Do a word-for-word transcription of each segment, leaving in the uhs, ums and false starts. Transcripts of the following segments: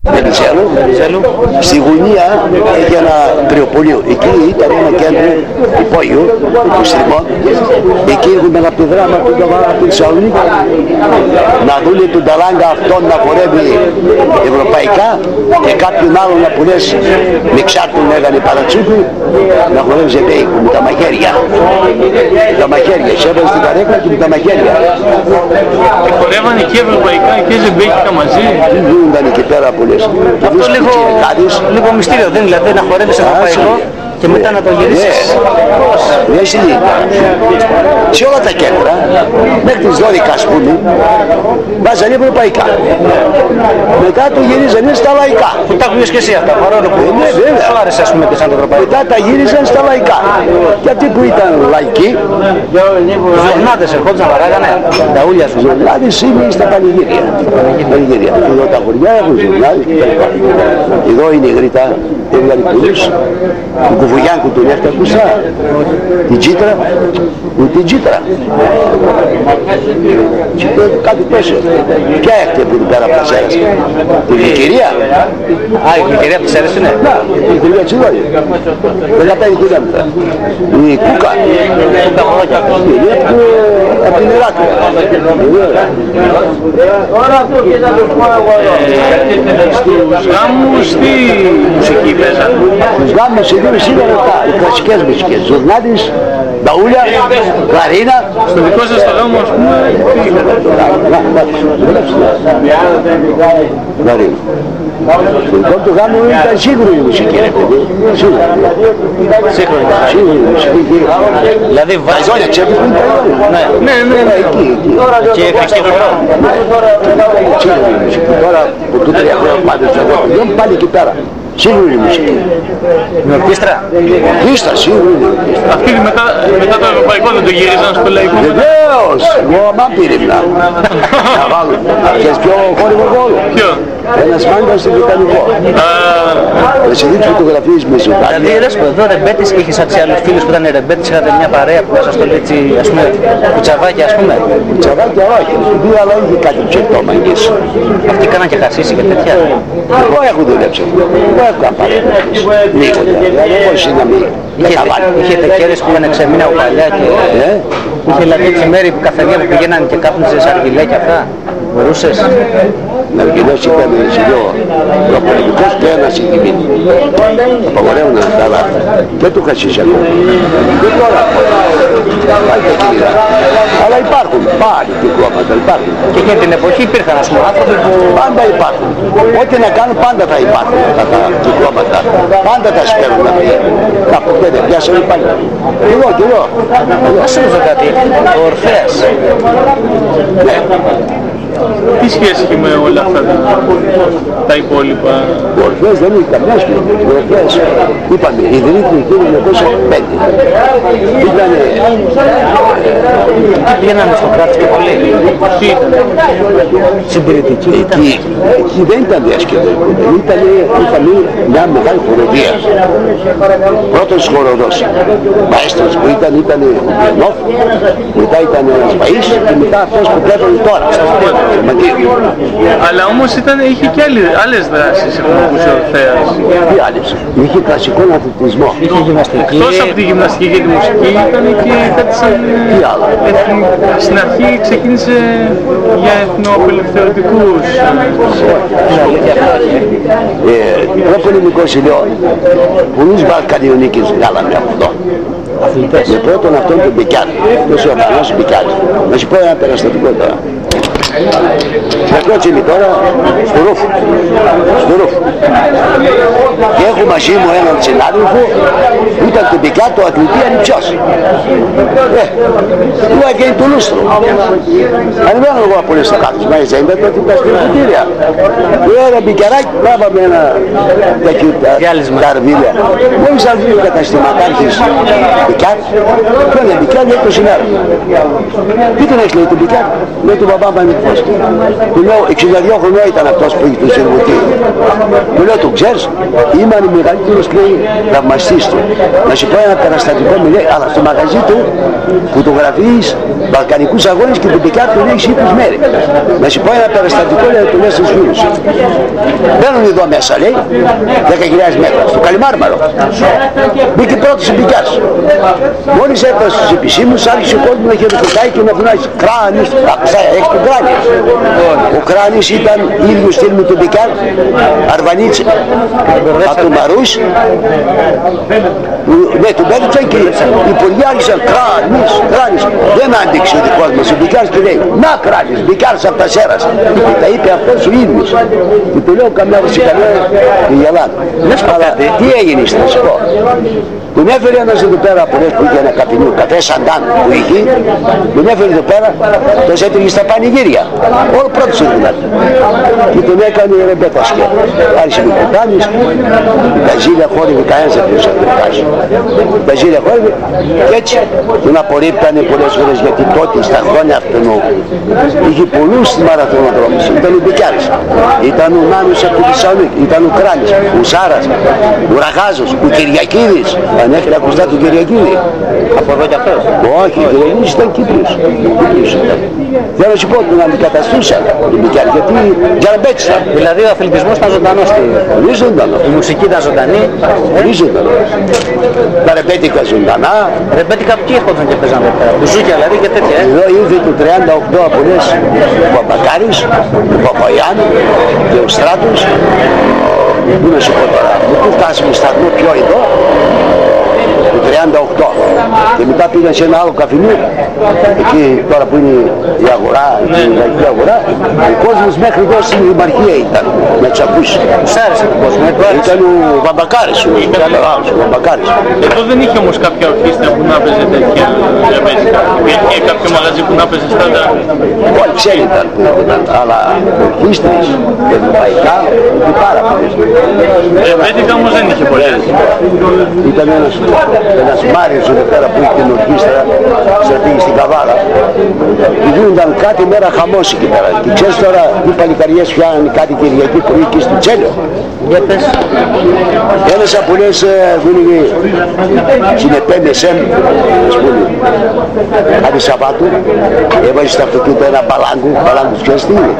Βενιζέλου. Στη Γουνία έχει ένα κρυοπολείο. Εκεί ήταν ένα κέντρο υπόγειο του Στριμών. Εκεί έχουν μεγαπηδράμα του Νταβάρα από τη Θεσσαλονίκη. Να δουν τον ταλάγκα αυτόν να χορεύει ευρωπαϊκά και κάποιον άλλον να πουλές με ξάρτουν έγανε παρατσούκου να χορεύει ζεμπέικου με τα μαχαίρια. Με τα μαχαίρια, σέβανε στην καρέκλα και με τα μαχαίρια. Χορεύανε και ευρωπαϊκά και ζεμπέικα μαζί. Τι γίνονταν εκεί πέρα πολλές. Αυτό λίγο, λίγο μυστήριο δεν δηλαδή να χορεύεις ευρωπαϊκό και μετά να το γυρίσεις. Ναι, σε όλα τα κέντρα, μέχρι τις δώδεκα ας πούμε, βάζανε ευρωπαϊκά. Μετά το γυρίζανε στα λαϊκά. Που τα ακούγες και εσύ αυτά, παρόλο που ναι, βέβαια. Σου άρεσε ας πούμε και σαν το ευρωπαϊκό. Μετά τα γύριζαν στα λαϊκά. Και αυτοί που ήταν λαϊκοί, ζουρνάδες ερχόντουσαν παράγανε, τα ούλια σου. ζουρνάδες είναι στα πανηγύρια. Πανηγύρια. Εδώ τα χωριά έχουν ζουρνάδες και τα λοιπά. Εδώ είναι η Γρήτα, έβγαλε πολλούς. Του Κουβουγιάνκου τον έχετε ακούσα. Την Τζίτρα, ούτε την Τζίτρα. Κάτι τόσο. Ποια έχετε που την πέρα από τα Σέρας. Την Βικυρία. Α, η Βικυρία από τις Σέρας είναι. Να, η Βικυρία της Ιδόλη. δεκαπέντε χιλιόμετρα. Η Κούκα. Είναι από την Ηράκλεια. Στους γάμους τι μουσική παίζανε? Στους γάμους εδώ σήμερα αυτά, οι κλασικές μουσικές. Ζουρνάδης, μπαούλια, κλαρίνα. Στο δικό σας το γάμο ας πούμε τι είχατε? Κλαρίνα. Στο δικό του γάμο ήταν σύγχρονη μουσική ρε παιδί. Σύγχρονη. Σύγχρονη μουσική. Δηλαδή βάζει... Ζώνια, ξέρετε που είναι τα Ιόνια. Ναι, ναι, ναι. Εκεί, εκεί. Και χρηστή χορό. Σύγχρονη μουσική. Τώρα που του τρία χρόνια πάντως εδώ, πάλι εκεί πέρα. Σύγχρονη μουσική. Με ορκίστρα. Ορκίστρα, σύγχρονη. Αυτοί μετά, μετά το ευρωπαϊκό δεν το γύριζαν στο λαϊκό? Βεβαίως! Εγώ αμά πήρεμνα. Να βάλω. Ξέρεις ποιο χόρυβο γόλο? Ποιο? Ένας μάγκας στο Βρετανικό. Να σε δείξω φωτογραφίες με ζωντάνια. Δηλαδή λες που εδώ ρεμπέτης και είχες έτσι άλλους φίλους που ήταν ρεμπέτης, είχατε μια παρέα που σας το λέει έτσι, ας πούμε, κουτσαβάκια ας πούμε. Κουτσαβάκια όχι, δύο αλλά είχε κάτι ψευτό μαγκές. Αυτοί κάναν και χασίσι και τέτοια. Εγώ έχω δουλέψει. Εγώ έχω κάνει. Λίγο δηλαδή, πώς είναι να μην καταλάβει. Είχε τεκέρες που είχαν ξεμείνει από παλιά και... Είχε δηλαδή έτσι μέρη που καφενεία που πηγαίναν και κάπνιζε σαργιλέ και αυτά. Μπορούσες. Να βγαίνω ήταν δύο προπολεμικός και ένας συγκεκριμένος. Απαγορεύουν αυτά, αλλά δεν το χασίσει ακόμα. Και τώρα, πάλι τα κυρία. Αλλά υπάρχουν, πάλι κυκλώματα, υπάρχουν. Και εκείνη την εποχή υπήρχαν ας πούμε άνθρωποι που... Πάντα υπάρχουν. Ό,τι να κάνουν πάντα θα υπάρχουν αυτά τα κυκλώματα. Πάντα τα σπέρουν να πει. Τα ποτέ πιάσανε πάλι. Εδώ, και εδώ. Να σου ρωτήσω κάτι, ο Ορφέας. Ναι. Τι σχέση έχει με όλα αυτά τα, τα υπόλοιπα? Ο Ορφέας δεν έχει καμιά σχέση. Ο Ορφέας, είπαμε, ιδρύθηκε το χίλια εννιακόσια πέντε. Ήτανε... Τι πήγαιναν στο κράτος και πολύ. Τι ήταν? Συντηρητική ήταν. Εκεί, εκεί δεν ήταν διασκευή. Ήταν, ήταν μια μεγάλη χοροδία. Πρώτος χοροδός. Μαέστρος που ήταν, ήταν Γενόφ, μετά ήταν ένας Παΐς και μετά αυτός που πέφτει τώρα. Αλλά όμως ήταν, είχε και άλλες, άλλες δράσεις έχουμε ακούσει ο Ορφέας. Τι άλλες? Είχε κλασικό αθλητισμό. Είχε γυμναστική. Εκτός από τη γυμναστική και τη μουσική ήταν και κάτι σαν... Τι άλλο? Εθνι... Στην αρχή ξεκίνησε για εθνοαπελευθερωτικούς. Ε, προπολεμικό σημείο, πολλούς Βαλκανιονίκες βγάλαμε από εδώ. Με πρώτον αυτόν τον Μπικιάνη, τόσο ο Απανός Μπικιάνη. Να σου πω ένα περαστατικό τώρα. Θα κότσινε τώρα στο ρούφο, στο ρούφο. Και έχω μαζί μου έναν συνάδελφο που ήταν του Μπικιά, το αθλητή ανιψιός. Ε, του αγγέλει του λούστρου. Ανεβαίνω εγώ από όλες τα κάτω, μα έτσι είναι τότε τα σπιρτήρια. Του ένα Μπικιαράκι, λάβαμε ένα τέτοιο ταρβίλια. Μόλις αν βγει ο καταστηματάρχης Μπικιά, πάνε Μπικιά, λέει το συνάδελφο. Τι τον έχεις λέει τον Μπικιά, λέει τον μπαμπά μου. Του λέω εξήντα δύο χρονών ήταν αυτός που είχε το Συρβουτή. Του λέω, το ξέρεις, είμαι ο μεγαλύτερος θαυμαστής του. Να σου πω ένα περαστατικό, μου λέει, αλλά στο μαγαζί του φωτογραφίες βαλκανικούς αγώνες και την πικιά του λέει είκοσι μέρες. Να σου πω ένα περαστατικό, λέει, του λέω στους φίλους. Μπαίνουν εδώ μέσα, λέει, δέκα χιλιάδες μέτρα, στο Καλιμάρμαρο. Μπήκε πρώτος η πικιάς. Μόλις έφτασε στους επισήμους, άρχισε ο κόσμος να χειροκροτάει και να φωνάζει. Κράνης, άκουσα, έχει τον Κράνης. Ο Κράνης ήταν ίδιο στυλ με τον Πικιάρ, Αρβανίτση, από τον Μαρούς. Ναι, τον πέριξαν και οι πολλοί άρχισαν Κράνης, Κράνης. Δεν άντεξε ο δικός μας ο Πικιάρς και λέει, να Κράνης, Πικιάρς από τα Σέρας. Και τα είπε αυτός ο ίδιος. Και του λέω καμιά βασικανέα και γελάνε. Αλλά τι έγινε στην πω. Τον έφερε ένας εδώ πέρα που λέει που είχε ένα καφενείο, καφέ Σαντάν που είχε, τον έφερε εδώ πέρα, τον έτριγε στα πανηγύρια, όλο πρώτος ο δυνατός. Και τον έκανε ρεμπέτα σκέπα. Άρχισε με κουτάνεις, τα ζήλια χόρυβε, κανένας δεν μπορούσε να το κάνει. Τα ζήλια χόρυβε και έτσι τον απορρίπτανε πολλές φορές γιατί τότε στα χρόνια αυτού είχε πολλούς μαραθωνοδρόμους. Ήταν ο Μπικιάρης, ήταν ο Νάνος από τη Θεσσαλονίκη, ήταν ο Κράνης, ο Σάρας, ο Ραγάζος, ο Κυριακίδης. Αν έχετε ακουστά τον Κυριακίδη. Από εδώ κι αυτός. Όχι, ο Κυριακίδης ήταν Κύπριος. Κύπριος ήταν. Θέλω να σου πω τον αντικαταστούσαν τον Μπικιάρη, γιατί τζαραμπέτης ήταν. Δηλαδή ο αθλητισμός ήταν ζωντανός. Πολύ ζωντανός. Η μουσική ήταν ζωντανή. Πολύ ζωντανός. Τα ρεμπέτικα ζωντανά. Ρεμπέτικα ποιοι έρχονταν και παίζαν εδώ πέρα. Μπουζούκια δηλαδή και τέτοια. Εδώ ήρθε το τριάντα οκτώ από λες ο Παπακάρης, ο Παπαγιάννη και ο Στράτος. Πού να σου πω τώρα, πού φτάσαμε σταθμό πιο εδώ, το τριάντα οκτώ. Και μετά πήγαν σε ένα άλλο καφενείο, εκεί τώρα που είναι η αγορά, η λαϊκή αγορά, ο κόσμος μέχρι εδώ στην Δημαρχία ήταν, με τους ακούσεις. Τους άρεσε τον κόσμο, ήταν ο Βαμπακάρης, ο Βαμπακάρης. Εδώ δεν είχε όμως κάποια ορχήστρα που να παίζει τέτοια ρεμπέτικα. Είχε κάποιο μαγαζί που να παίζει στάντα. Όλοι ξένοι ήταν που ήταν, αλλά ορχήστρες, ευρωπαϊκά, είχε πάρα πολλές. Ρεμπέτικα όμως δεν είχε πολλές. Ήταν ένας, ένας Μάριος εδώ πέρα που είχε την ορχήστρα, στρατήγη στην Καβάλα. Και γίνονταν κάτι μέρα χαμός εκεί πέρα. Και ξέρεις τώρα, οι παλικαριές φτιάχνουν κάτι Κυριακή πρωί εκεί στο Τσέλιο. Για πες. Ένας από λες που είναι στην ΕΠΕΜΕΣΕΜ, ας πούμε, κάτι Σαββάτου, έβαζε στο αυτοκίνητο ένα μπαλάγκο, μπαλάγκο ξέρεις τι είναι.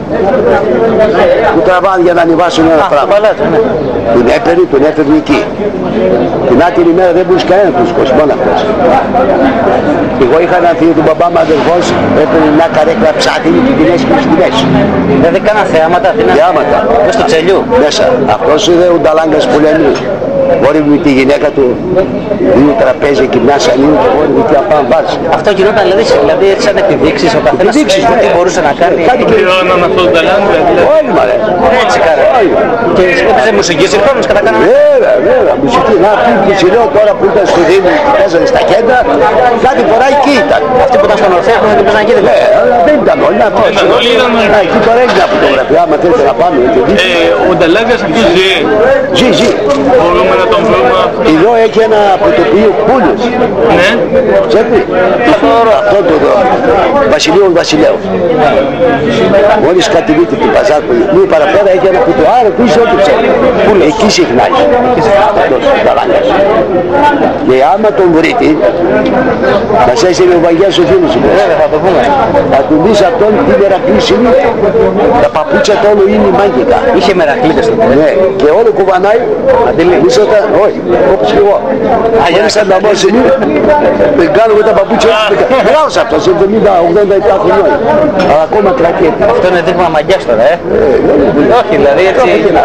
Που τραβάνε για να ανεβάσουν ένα πράγμα. Τον έπαιρνε, τον έφερνε εκεί. Την άλλη ημέρα δεν μπορούσε κανένα τους κόσμους, μόνο αυτός. Εγώ είχα ένα θείο του μπαμπά μου αδερφός, έπαιρνε μια καρέκλα ψάτινη και την έσχυε στην μέση. Δηλαδή κάνα θεάματα, θεάματα. Μες στο Τσελιού. Μέσα. Αυτός είναι ο Νταλάγκας που λένε. Μπορεί με τη γυναίκα του, δύο τραπέζια και μια σαλίνη και μπορεί με μια παμπάρση. Αυτό γινόταν δηλαδή, δηλαδή έτσι σαν επιδείξεις, ο καθένας τι μπορούσε να κάνει. Κάτι πληρώναν αυτό το Νταλάγκα. Όχι μωρέ. Έτσι κάρα. Και έπαιζε μουσική συγχρόνως κατά κανένα. Βέβαια, βέβαια, μουσική. Να πει που λέω τώρα που ήταν στο Δήμο και παίζανε στα κέντρα, κάτι φορά εκεί ήταν. Αυτοί που ήταν στον Ορφέα που παίζανε εκεί δεν δεν ήταν όλοι. Εκεί τώρα έχει μια φωτογραφία, άμα θέλετε να πάμε. Ο Νταλάγκας αυτός ζει. Ζει, ζει. Μπορούμε να τον βρούμε. Εδώ έχει ένα πρωτοπείο Πούλιος. Ναι. Ξέρετε. Αυτό το Βασιλείων Βασιλέου. Μόλις κατηγείται την Παζάρ που είναι παραπέρα έχει ένα κουτό. Άρα που είσαι ό,τι ξέρει. Εκεί συχνάει. Αυτός ο Νταλάγκας. Και άμα τον βρείτε, μας έστειλε ο Βαγιάς ο φίλος σου. θα το πούμε. Θα του δεις αυτόν τι μερακλής είναι. Τα παπούτσια του όλο είναι μάγικα. Είχε μερακλείτες τότε. Ναι, και όλο κουβανάει. Εμείς όταν, όχι, όπως και εγώ. Αγιάννης ανταμός είναι, δεν κάνουμε τα παπούτσια. Μεγάλος αυτός, εβδομήντα ογδόντα επτά χρονών. Αλλά ακόμα κρατιέται. Αυτό είναι δείγμα μαγιάς τώρα, ε. Όχι, δηλαδή έτσι.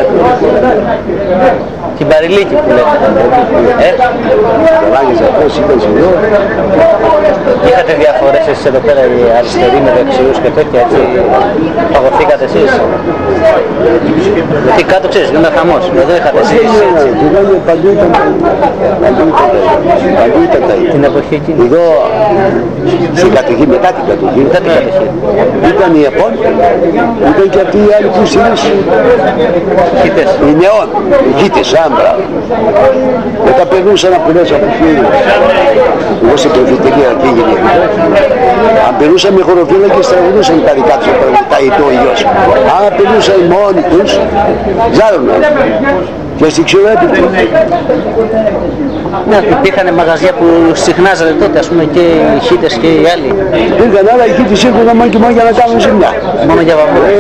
Την παρηλίκη που λέτε. Ε. Λάγες αυτός ήταν σημείο. Είχατε διαφορές εσείς εδώ πέρα οι αριστεροί με δεξιούς και τέτοια έτσι. Παγωθήκατε εσείς. Γιατί κάτω ξέρεις, είναι χαμός. Εδώ είχατε εσείς. Παντού ήταν τα ίδια. Την εποχή εκείνη. Εδώ στην κατοχή, μετά την κατοχή, ήταν οι Ιαπών, ήταν και αυτοί οι άλλοι που στηρείς. Οι νεών, οι χίτες, άμπρα. Όταν περνούσαν από λες από φίλους. Εγώ στην προφητική αρχή γεννήθηκα. Αν περούσαμε χωροφύλακες τραγουδούσαν τα δικά τους τα ητό ο γιος. Αν περούσαν μόνοι τους, ζάρωναν. Και στην ξέρω έπιπτε. Ναι, υπήρχαν μαγαζιά που συχνάζατε τότε, ας πούμε, και οι χίτες και οι άλλοι. Υπήρχαν άλλα, οι χίτες ήρθαν μόνο και μόνο για να κάνουν ζημιά. Μόνο για βαμμούδες.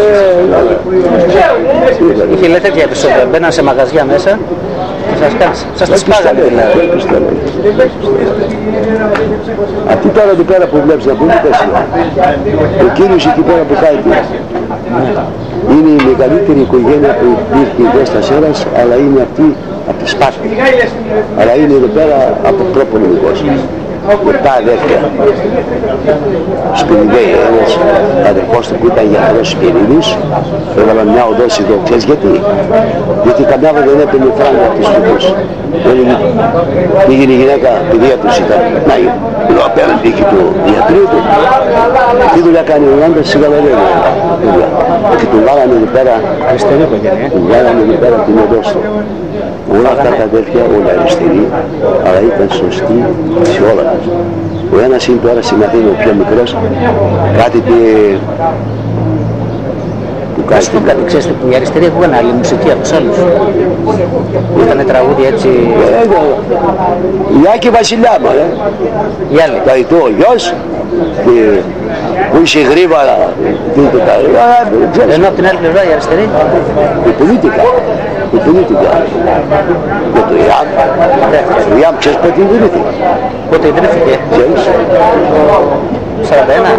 Είχε λέει τέτοια επεισόδια, μπαίναν σε μαγαζιά μέσα και σας κάνεις, σας τις πάγανε δηλαδή. Αυτή τώρα εδώ πέρα που βλέπεις να πούμε πέσει. Ο κύριος εκεί πέρα που πάει είναι η μεγαλύτερη οικογένεια που υπήρχε εδώ στα Σέρας, αλλά είναι αυτή από τη Σπάρτη. Αλλά είναι εδώ πέρα από προπονημικός. Επτά αδέρφια. Σπυριδέοι, ένας αδερφός του που ήταν γιατρός Σπυρίδης, έβαλαν μια οδόση εδώ. Ξέρεις γιατί? Γιατί καμιά δεν έπαιρνε φράγκα από τις φούτες. Πήγαινε η γυναίκα, η παιδεία τους ήταν να είναι απέναντι τύχη του γιατρίου του. Τι δουλειά κάνει ο Ιωάννης, σιγά δεν είναι δουλειά. Και του βάλανε εδώ πέρα, του βάλανε εδώ πέρα την οδόση. Όλα αυτά τα αδέρφια, όλα αριστεροί, αλλά ήταν σωστοί σε όλα τους. Ο ένας είναι τώρα στην Αθήνα, ο πιο μικρός, κάτι που Ας πούμε κάτι, ξέρετε που οι αριστεροί έχουν άλλη μουσική από τους άλλους. Ήτανε τραγούδι έτσι... Η Άκη Βασιλιά μα, ε. Οι άλλοι. Τα ητώ ο γιος, που είσαι γρήγορα, ενώ από την άλλη πλευρά οι αριστεροί. Υπολίτικα, υπολίτικα. Με το Ιάμ, το Ιάμ ξέρεις πότε ιδρύθηκε. Πότε ιδρύθηκε. Ξέρεις. σαράντα ένα.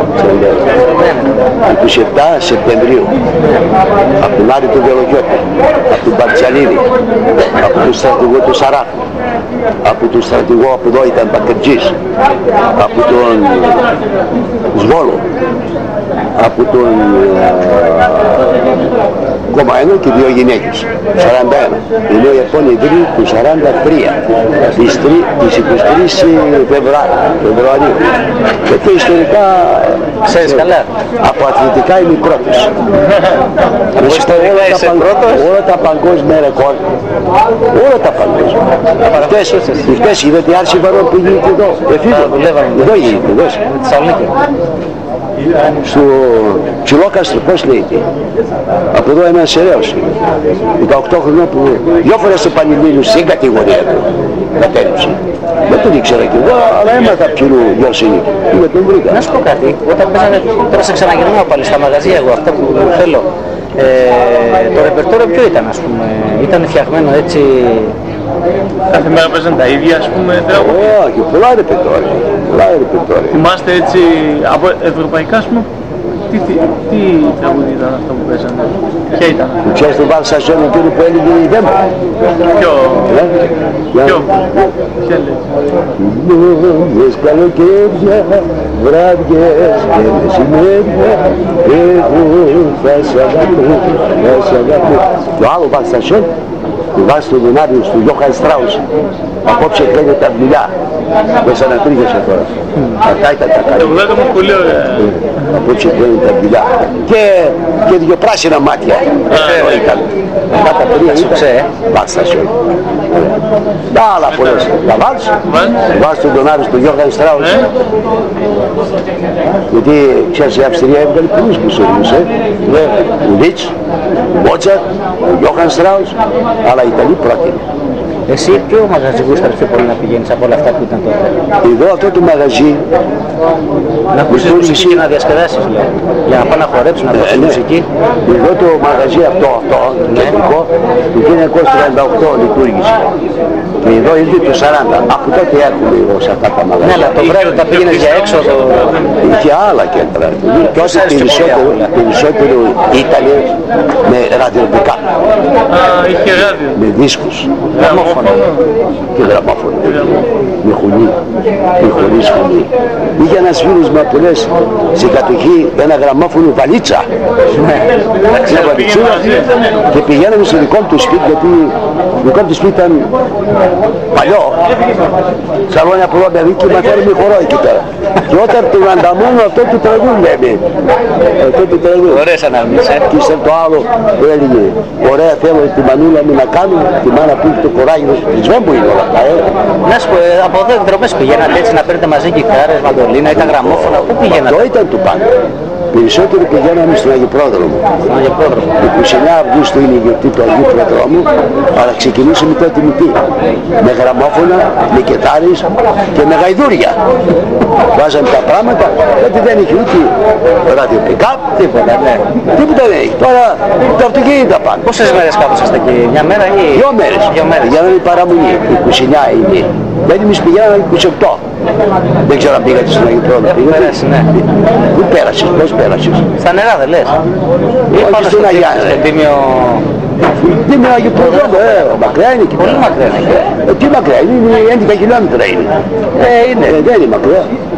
είκοσι επτά Σεπτεμβρίου. Από τον Άρη του Βελογιώτη, από τον Μπαρτσαλίδη, από τον στρατηγό του Σαράφου, από τον στρατηγό από εδώ ήταν Μπακερτζής, από τον Σβόλο, από τον Κομαένο και δύο γυναίκες, σαράντα ένα. Ενώ η επόμενη ιδρύει του σαράντα τρία, της είκοσι τρεις Φεβρουαρίου. Και ιστορικά, ξέρεις καλά. από αθλητικά είμαι πρώτος. Από ιστορικά είσαι πρώτος. Όλα τα παγκόσμια ρεκόρ, όλα τα παγκόσμια. Αυτές είδατε άρση βαρών που γίνεται εδώ. Εδώ γίνεται, εδώ. Θεσσαλονίκη. Στο Ψιλόκαστρο, πώς λέγεται. Από εδώ ένας σεραίος, δεκαοκτώ χρονών που δυο φορές στο Πανελλήνιο στην κατηγορία του κατέληψε. Δεν τον ήξερα κι εγώ, αλλά έμαθα ψηλού γιος είναι και με τον βρήκα. Να σου πω κάτι, όταν παίζανε, τώρα σε ξαναγυρνάω πάλι στα μαγαζιά εγώ, αυτά που θέλω. Ε, το ρεπερτόριο ποιο ήταν, ας πούμε, ήταν φτιαγμένο έτσι... Κάθε μέρα παίζαν τα ίδια, ας πούμε, τραγούδια. Όχι, πολλά ρεπερτόρια, πολλά ρεπερτόρια. Θυμάστε έτσι, από ευρωπαϊκά, ας πούμε, τι, τι, τι τραγούδια ήταν αυτό που παίζανε, ποια ήταν? Ξέρεις τον Βάλ Σασόν, εκείνο που έλεγε η Δέμα. Ποιο, ποιο, ποια λέει? Νόμιες καλοκαίρια, βράδιες και μεσημέρια, εγώ θα σ' αγαπώ, θα σ' αγαπώ. Το άλλο Βάλ Σασόν, του βάζει τον Δονάριο του Γιώχαν Στράους. Απόψε κλαίνε τα δουλειά. Μέσα να τρίχεσαι τώρα. Αυτά ήταν τα Το καλή. βγάλαμε πολύ ωραία. Απόψε κλαίνε τα δουλειά. Και, και δυο πράσινα μάτια. Αυτό ήταν. Αυτά τα τρία ήταν Βάλστασιόν. Τα άλλα πολλές. Τα Βάλς. Βάζει τον Δονάριο του Γιώχαν Στράους. Γιατί ξέρεις η Αυστρία έβγαλε πολλούς μουσικούς. Ο Λίτς, ο Μότσαρτ, ο Γιώχαν Στράους, αλλά οι Ιταλοί πρώτοι. Εσύ ποιο μαγαζί γούσταρες πιο πολύ να πηγαίνεις από όλα αυτά που ήταν τότε? Εδώ αυτό το μαγαζί να ακούσεις μουσική και να διασκεδάσεις, λέω. Για να πάω να χορέψεις, να ακούσεις μουσική. Εδώ το μαγαζί αυτό, αυτό, το κεντρικό, το χίλια εννιακόσια τριάντα οκτώ λειτουργήσε. Και εδώ ήρθε το σαράντα. Από τότε έρχομαι εγώ σε αυτά τα μαγαζιά. Ναι, αλλά το βράδυ τα πήγαινες για έξοδο. Είχε άλλα κέντρα. Και όσο περισσότερο, περισσότερο Ήταλοι με ραδιοπικά. Α, είχε ράδιο. Με δίσκους. Γραμμόφωνο. Και γραμμόφωνο. Με χουνί. Με χωρίς χουνί. Είχε ένας φίλος μου που λες σε κατοχή ένα γραμμόφωνο βαλίτσα. Μια βαλιτσούρα. Και πηγαίναμε στο δικό του σπίτι, γιατί το δικό του σπίτι ήταν παλιό. Σαλόνια πολλά παιδί και μαθαίνουμε χορό εκεί πέρα. Και όταν τον ανταμώνω αυτό το τραγούδι λέμε. Αυτό το τραγούδι. Ωραίες αναμνήσεις, ε. Και ύστερα το άλλο που έλεγε ωραία θέλω τη μανούλα μου να κάνω, τη μάνα που έχει το κοράκι. Άγιος Πριτσβέν που είναι όλα αυτά. Ε. Να σου πω, ε, από εδώ εκδρομές πηγαίνατε έτσι να παίρνετε μαζί κιθάρες, μαντολίνα ή τα γραμμόφωνα, πού πηγαίνατε? Αυτό ήταν του πάνω. Περισσότερο πηγαίναμε στον Αγιο Πρόδρομο. Στον Αγιο Πρόδρομο. είκοσι εννέα Αυγούστου είναι η γιορτή του Αγίου Προδρόμου, αλλά ξεκινήσαμε τότε με τι? Με γραμμόφωνα, με κετάρες και με γαϊδούρια. Βάζαμε τα πράγματα, γιατί δεν είχε ούτε ραδιοπικάπ, Τίποτα, ναι. τίποτα δεν έχει. Τώρα τα αυτοκίνητα πάνε. Πόσες μέρες κάθοσαστε εκεί, μια μέρα ή? Δυο μέρες. Δυο μέρες. Για να είναι παραμονή. είκοσι εννέα είναι. Γιατί εμείς πηγαίναμε είκοσι οκτώ. Δεν ξέρω αν πήγατε στον Αγιο Πρόδρομο. Έχω περάσει, ναι. Πού πέρασες, πώς πέρασες? Στα νερά δεν λες? Ή Όχι, πάνω στην στο Αγιά, στο ρε. τίμιο... Τι με Αγιο Πρόδρομο, ε, μακριά είναι εκεί. Πολύ μακριά είναι. Ε, τι μακριά είναι, είναι έντεκα χιλιόμετρα είναι. Ε, είναι. Ε, δεν είναι μακριά.